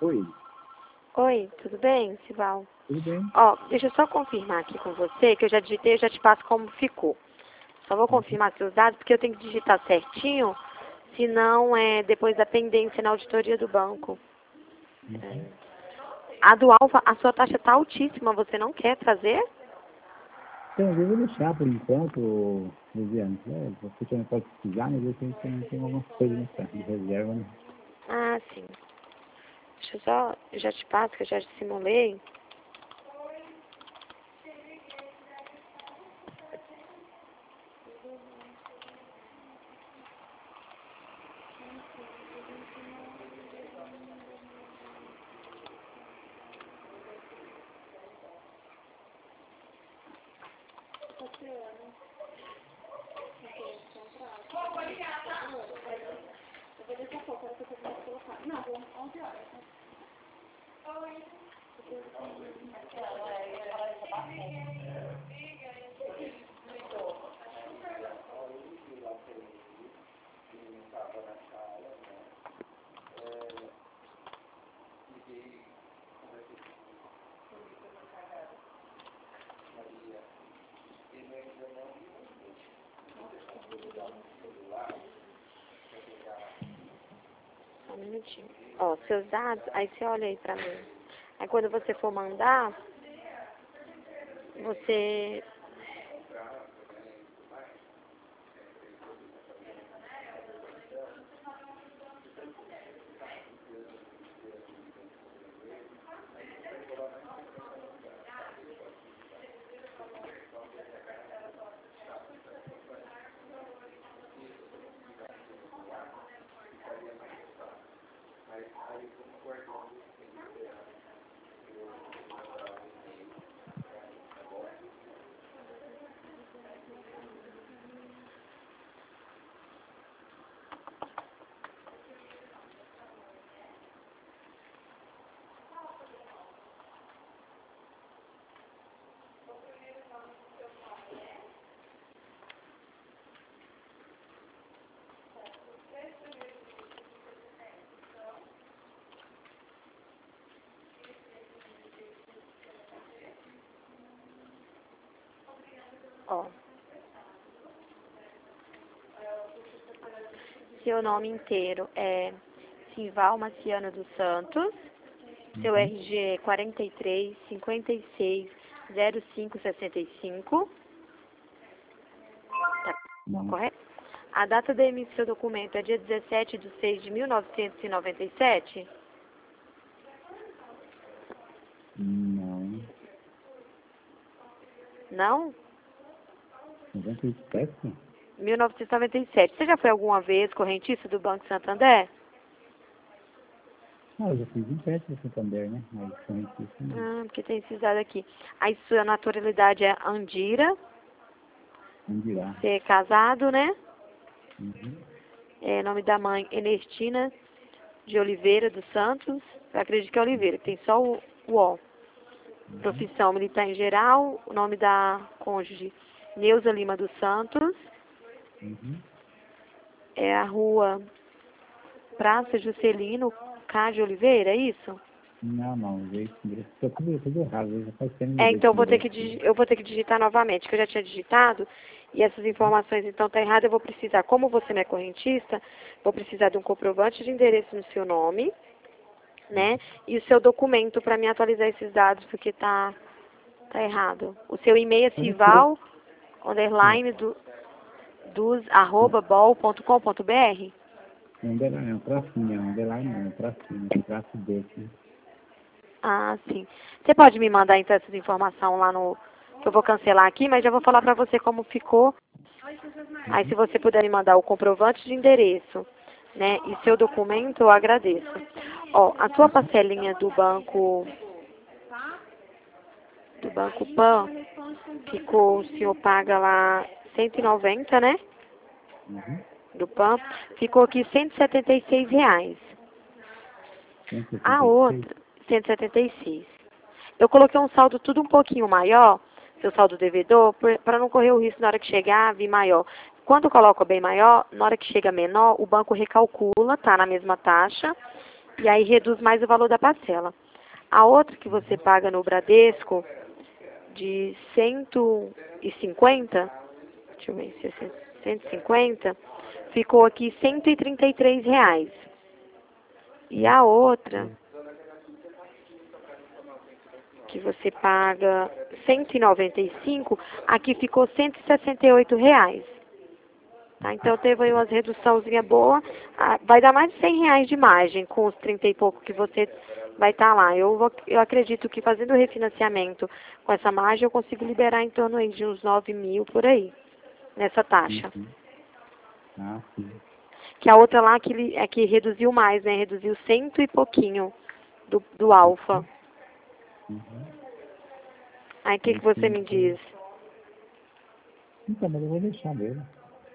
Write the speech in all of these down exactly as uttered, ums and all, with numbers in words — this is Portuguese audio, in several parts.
Oi, Oi, tudo bem, Sival? tudo bem? Ó, deixa eu só confirmar aqui com você, que eu já digitei, eu já te passo como ficou. Só vou confirmar seus dados, porque eu tenho que digitar certinho, senão é depois da pendência na auditoria do banco. Uhum. A do Alfa, a sua taxa tá altíssima, você não quer trazer? Então, eu vou deixar por enquanto, Luciano. É, você também pode precisar, mas eu tenho, tenho, tenho algumas coisas nessa de reserva, né? Ah, sim. Deixa eu só, eu já te passo, que eu já te simulei. Só um minutinho. Ó, seus dados, aí você olha aí pra mim. Aí quando você for mandar, você... Ó. Seu nome inteiro é Sival Marciano dos Santos. Seu Uhum. R G é quarenta e três, cinquenta e seis, zero cinco, sessenta e cinco. Tá Não, correto? A data da emissão do seu documento é dia dezessete de seis de mil novecentos e noventa e sete? não. Não? noventa e sete? mil novecentos e noventa e sete. Você já foi alguma vez correntista do Banco Santander? Ah, eu já fiz empréstimo no Santander, né? Mas corrente isso não. Ah, porque tem esses dados aqui. Aí sua naturalidade é Andira. Não dirá. Você é casado, né? Uhum. É, nome da mãe, Ernestina de Oliveira dos Santos. Eu acredito que é Oliveira, que tem só o, o O. Uhum. Profissão militar em geral. O nome da cônjuge, Neuza Lima dos Santos. Uhum. É a rua Praça Juscelino K de Oliveira, é isso? Não, não, veio esse endereço. Tá tudo, tudo errado, já faz tempo que É, mudei então eu esse vou ter endereço. que, digi- eu vou ter que digitar novamente, que eu já tinha digitado, e essas informações então estão erradas, eu vou precisar, como você não é correntista, vou precisar de um comprovante de endereço no seu nome, né, e o seu documento para me atualizar esses dados, porque tá, tá errado. O seu e-mail é Como que cival, é? underline, do, dos, arroba, bol ponto com ponto br? É um underline, é um tracinho, é um underline não, é um tracinho, é um traço desse. Ah, sim. Você pode me mandar então essas informações lá no, que eu vou cancelar aqui, mas já vou falar para você como ficou. Aí, se você puder me mandar o comprovante de endereço, né, e seu documento, eu agradeço. Ó, a sua parcelinha do banco, do Banco Pan, ficou, o senhor paga lá cento e noventa, né, Uhum. do Pan, ficou aqui cento e setenta e seis reais. A cento e setenta e seis? outra, cento e setenta e seis. Eu coloquei um saldo tudo um pouquinho maior, seu saldo devedor, para não correr o risco na hora que chegar, vir maior. Quando eu coloco bem maior, na hora que chega menor, o banco recalcula, tá na mesma taxa, E aí reduz mais o valor da parcela. A outra que você paga no Bradesco, de cento e cinquenta, deixa eu ver se é cento e cinquenta, ficou aqui cento e trinta e três reais. E a outra, que você paga cento e noventa e cinco, aqui ficou cento e sessenta e oito reais. Tá? Então teve aí umas reduçãozinha boa, ah, vai dar mais de cem reais de margem com os trinta e pouco que você vai estar lá. Eu, vou, eu acredito que fazendo o refinanciamento com essa margem eu consigo liberar em torno aí de uns nove mil por aí, nessa taxa. Uhum. Ah, sim. Que a outra lá que, ele- é que reduziu mais, né? Reduziu cento e pouquinho do, do alfa. Uhum. Aí o que, que você me diz? Então, mas eu vou deixar mesmo.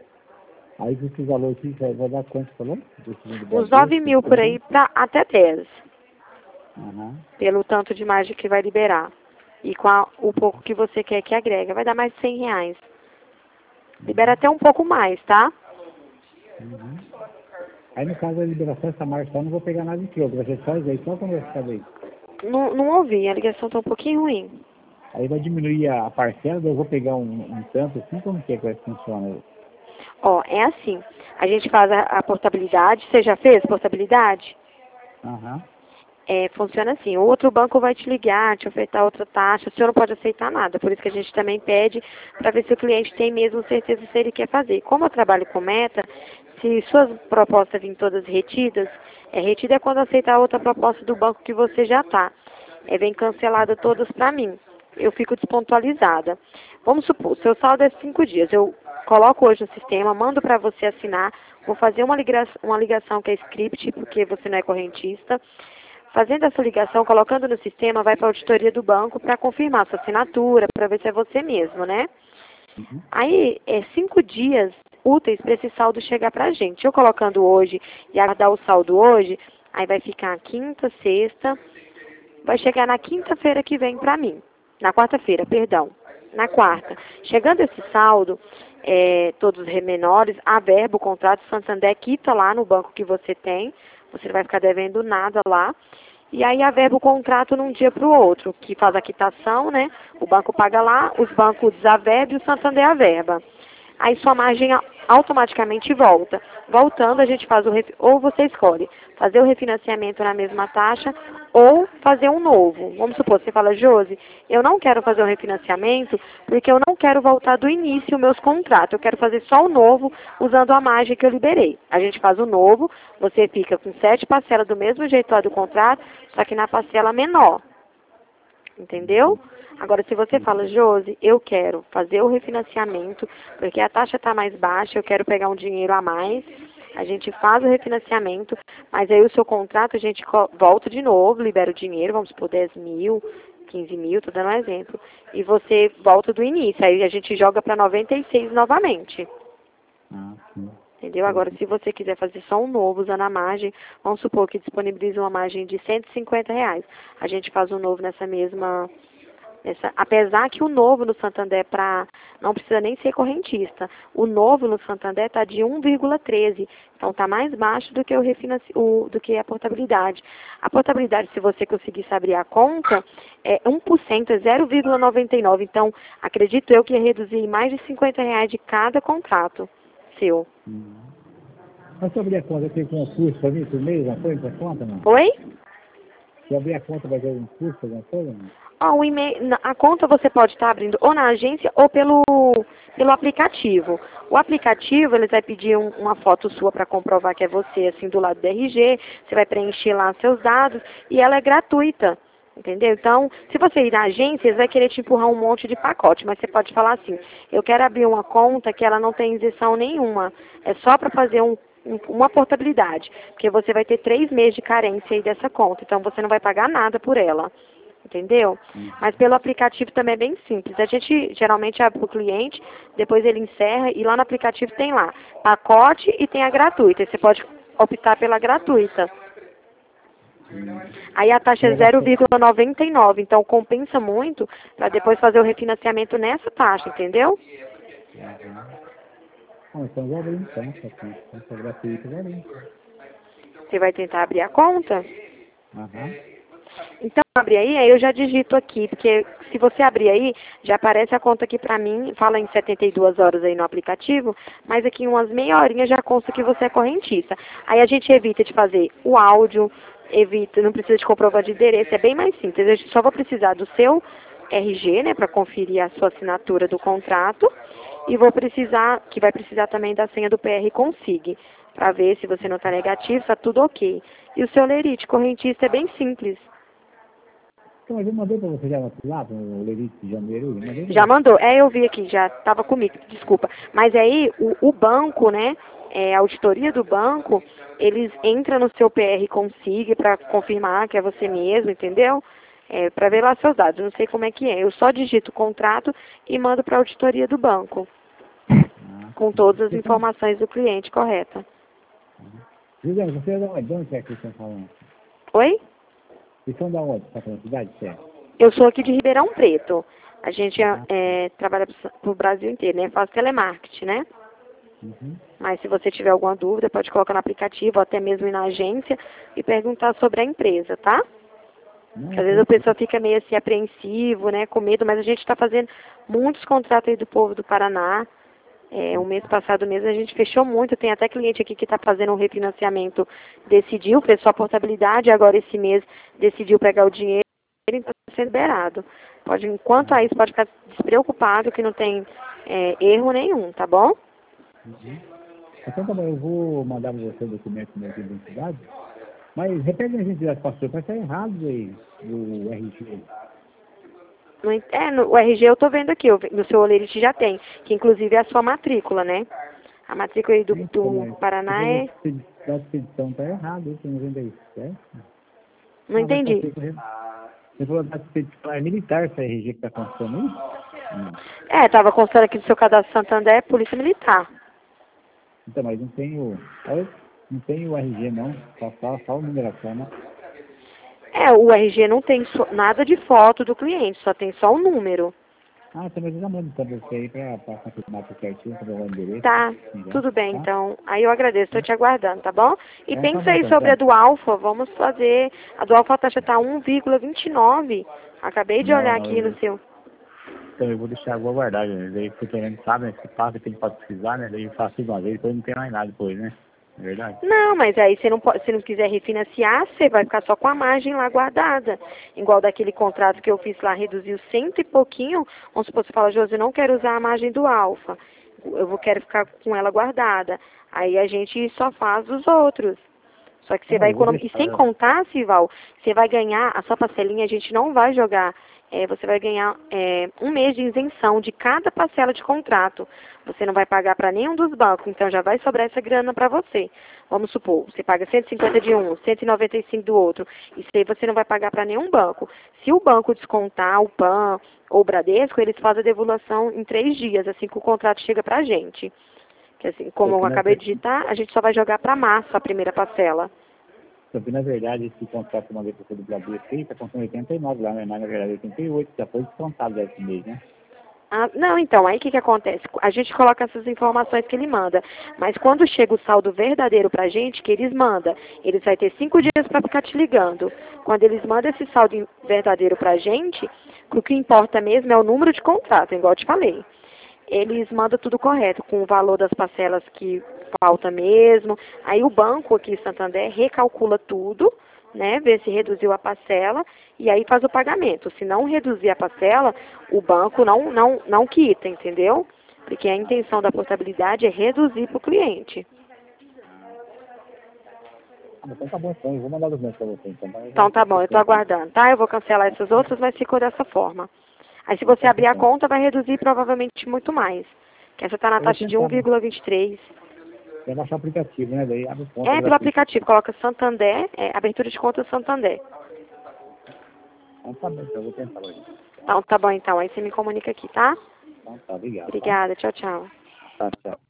Aí esse valor aqui vai, vai dar quanto, falou? Uns nove mil por aí pra até dez. Aham. Pelo tanto de margem que vai liberar. E com a- o pouco que você quer que agrega. Vai dar mais de cem reais. Libera até um pouco mais, tá? Uhum. Aí no caso da liberação, essa margem só não vou pegar nada de troco, vai ser só isso aí, só conversar daí. Não, não ouvi, a ligação tá um pouquinho ruim. Aí vai diminuir a, a parcela, daí eu vou pegar um, um tanto assim, como que é que vai funcionar? Ó, é assim. A gente faz a, a portabilidade. Você já fez portabilidade? Aham. É, funciona assim, o outro banco vai te ligar, te ofertar outra taxa, o senhor não pode aceitar nada, por isso que a gente também pede para ver se o cliente tem mesmo certeza se ele quer fazer. Como eu trabalho com meta, se suas propostas virem todas retidas, é retida é quando aceitar outra proposta do banco que você já está. É, vem cancelada todas para mim, eu fico despontualizada. Vamos supor, seu saldo é cinco dias, eu coloco hoje no sistema, mando para você assinar, vou fazer uma ligação, uma ligação que é script, porque você não é correntista. Fazendo essa ligação, colocando no sistema, vai para a auditoria do banco para confirmar sua assinatura, para ver se é você mesmo, né? Uhum. Aí, é cinco dias úteis para esse saldo chegar para a gente. Eu colocando hoje e aguardar o saldo hoje, aí vai ficar quinta, sexta, vai chegar na quinta-feira que vem para mim. Na quarta-feira, perdão. Na quarta. Chegando esse saldo, é, todos os menores, a verba, o contrato Santander quita lá no banco que você tem, você não vai ficar devendo nada lá. E aí averba o contrato num dia para o outro, que faz a quitação, né? O banco paga lá, os bancos desaverbam e o Santander averba. Aí sua margem a- automaticamente volta. Voltando, a gente faz o ref... ou você escolhe fazer o refinanciamento na mesma taxa ou fazer um novo. Vamos supor, você fala, Josi, eu não quero fazer o refinanciamento porque eu não quero voltar do início os meus contratos. Eu quero fazer só o novo usando a margem que eu liberei. A gente faz o novo, você fica com sete parcelas do mesmo jeito lá do contrato, só que na parcela menor. Entendeu? Agora, se você fala, Josi, eu quero fazer o refinanciamento, porque a taxa está mais baixa, eu quero pegar um dinheiro a mais, a gente faz o refinanciamento, mas aí o seu contrato a gente co- volta de novo, libera o dinheiro, vamos por dez mil, quinze mil, tô dando um exemplo, e você volta do início, aí a gente joga para noventa e seis novamente. Ah, sim. Entendeu? Agora, se você quiser fazer só um novo usando a margem, vamos supor que disponibiliza uma margem de cento e cinquenta reais. A gente faz um novo nessa mesma... Nessa, apesar que o novo no Santander pra, não precisa nem ser correntista. O novo no Santander está de um vírgula treze. Então está mais baixo do que, o refinanci, o, do que a portabilidade. A portabilidade, se você conseguisse abrir a conta, é um por cento, é zero vírgula noventa e nove. Então, acredito eu que ia reduzir mais de cinquenta reais de cada contrato seu. Uhum. Mas se eu abrir a conta, tem um custo para mim por mês, uma coisa, essa conta, não? Oi? Se eu abrir a conta, vai ter um custo, alguma coisa, não? Ó, o e-mail, na- a conta você pode estar abrindo ou na agência ou pelo, pelo aplicativo. O aplicativo, ele vai pedir um- uma foto sua para comprovar que é você, assim, do lado do R G, você vai preencher lá seus dados e ela é gratuita, entendeu? Então, se você ir na agência, eles vão querer te empurrar um monte de pacote, mas você pode falar assim, eu quero abrir uma conta que ela não tem isenção nenhuma, é só para fazer um um- uma portabilidade, porque você vai ter três meses de carência aí dessa conta, então você não vai pagar nada por ela. Entendeu? Mas pelo aplicativo também é bem simples. A gente geralmente abre para o cliente, depois ele encerra e lá no aplicativo tem lá pacote e tem a gratuita. E você pode optar pela gratuita. Aí a taxa é zero vírgula noventa e nove, então compensa muito para depois fazer o refinanciamento nessa taxa, entendeu? Bom, então eu vou abrir então, essa conta. Essa gratuita, eu vou abrir. Você vai tentar abrir a conta? Aham. Então, abre aí, aí eu já digito aqui, porque se você abrir aí, já aparece a conta aqui pra mim, fala em setenta e duas horas aí no aplicativo, mas aqui em umas meia horinha já consta que você é correntista. Aí a gente evita de fazer o áudio, evita, não precisa de comprovante de endereço, é bem mais simples. Eu só vou precisar do seu R G, né, para conferir a sua assinatura do contrato, e vou precisar, que vai precisar também da senha do P R Consig, para ver se você não está negativo, está tudo ok. E o seu lerite correntista é bem simples. Então, mas eu mandei para você já lá, no Lerite de Janeiro, eu mandei pra Já você. mandou? É, eu vi aqui, já estava comigo, desculpa. Mas aí, o, o banco, né, é, a auditoria do banco, eles entram no seu P R Consig para confirmar que é você mesmo, entendeu? É, para ver lá seus dados. Não sei como é que é. Eu só digito o contrato e mando para a auditoria do banco, Ah, com todas as vocês são... informações do cliente, correta. Juliana, você é da onde? De onde é que vocês estão falando? Oi? Vocês são da onde? Está falando cidade, certo? Eu sou aqui de Ribeirão Preto. A gente Ah, é, trabalha para o Brasil inteiro, né? Faz telemarketing, né? uhum. Mas se você tiver alguma dúvida, pode colocar no aplicativo ou até mesmo ir na agência e perguntar sobre a empresa, tá? Não, Às vezes a ok. pessoa fica meio assim apreensivo, né, com medo, mas a gente está fazendo muitos contratos aí do povo do Paraná. É, o mês passado mesmo a gente fechou muito, tem até cliente aqui que está fazendo um refinanciamento, decidiu, fez sua portabilidade, agora esse mês decidiu pegar o dinheiro e está sendo liberado. Pode, enquanto a isso, pode ficar despreocupado que não tem é, erro nenhum, tá bom? Uhum. Então tá bom, eu vou mandar para você o documento meu de identidade, mas repete a identidade, pastor, mas tá errado aí, o R G. No, en- é, no, o R G eu estou vendo aqui, eu ve- no seu olerite já tem, que inclusive é a sua matrícula, né? A matrícula aí do, Então, do mas você Paraná falou é... que a expedição tá errado, isso noventa e sete. Não Ah, mas pode entendi. ser correto. Você falou da expedição, é militar essa R G que tá constando aí? Não. É, estava constando aqui no seu cadastro Santander, Polícia Militar. Então, mas não tem o. olha, não tem o R G não, só, só, só a numeração, né? É, o R G não tem so- nada de foto do cliente, só tem só o número. Ah, então mas eu já mando pra você aí pra, pra confirmar tudo certinho, pra dar o endereço, Tá, assim, já, tudo bem, tá? então. Aí eu agradeço, estou te aguardando, tá bom? E Então tá pensa bom aí então, sobre a então. do Alfa, vamos fazer. A do Alfa a taxa está um vírgula vinte e nove. Acabei de Não, olhar não, aqui no eu, seu. então eu vou deixar, vou aguardar, né? Daí porque a gente sabe, né? Se passa, tem que pode precisar, né? Daí eu faço tudo uma vez, depois não tem mais nada depois, né? É verdade? Não, mas aí você não pode, se não quiser refinanciar, você vai ficar só com a margem lá guardada. Igual daquele contrato que eu fiz lá, reduziu cento e pouquinho. Vamos supor, você fala, Josi, não quero usar a margem do Alfa. Eu vou, quero ficar com ela guardada. Aí a gente só faz os outros. Só que você Não, vai eu vou economizar. E deixar. sem contar, Sival, você vai ganhar, a sua parcelinha a gente não vai jogar. É, você vai ganhar é, um mês de isenção de cada parcela de contrato. Você não vai pagar para nenhum dos bancos, então já vai sobrar essa grana para você. Vamos supor, você paga cento e cinquenta de um, cento e noventa e cinco do outro. Isso aí você não vai pagar para nenhum banco. Se o banco descontar o P A N ou o Bradesco, eles fazem a devolução em três dias, assim que o contrato chega para a gente. Que assim, como eu Porque na, acabei de digitar, a gente só vai jogar para março a primeira parcela. porque, na verdade, esse contrato que eu mandei para você do Bradesco aí, tá contando oitenta e nove lá, né? Mas na verdade oitenta e oito, já foi descontado esse mês, né? Ah, não, então, aí o que, que acontece? A gente coloca essas informações que ele manda, mas quando chega o saldo verdadeiro pra gente, que eles mandam, eles vão ter cinco dias para ficar te ligando. Quando eles mandam esse saldo verdadeiro pra gente, o que importa mesmo é o número de contrato, igual eu te falei. Eles mandam tudo correto, com o valor das parcelas que falta mesmo. Aí o banco aqui em Santander recalcula tudo, né, vê se reduziu a parcela e aí faz o pagamento. Se não reduzir a parcela, o banco não, não, não quita, entendeu? Porque a intenção da portabilidade é reduzir para o cliente. Ah, então tá bom então, eu vou mandar os meus para você, então. Mas já Então tá tá bom, eu estou fechando aqui. aguardando, tá? Eu vou cancelar essas outras, mas ficou dessa forma. Aí se você Então abrir a fechando. conta, vai reduzir provavelmente muito mais. Que essa está na Eu vou taxa de tentar, um vírgula vinte e três. vai baixar o aplicativo, né? Daí abre conta É pelo gratuita. aplicativo, coloca Santander, é, abertura de conta Santander. Então tá bom, então eu vou tentar hoje. Então tá bom então, aí você me comunica aqui, tá? Então tá, obrigado, tá? Obrigada, tchau, tchau. Tá, tchau.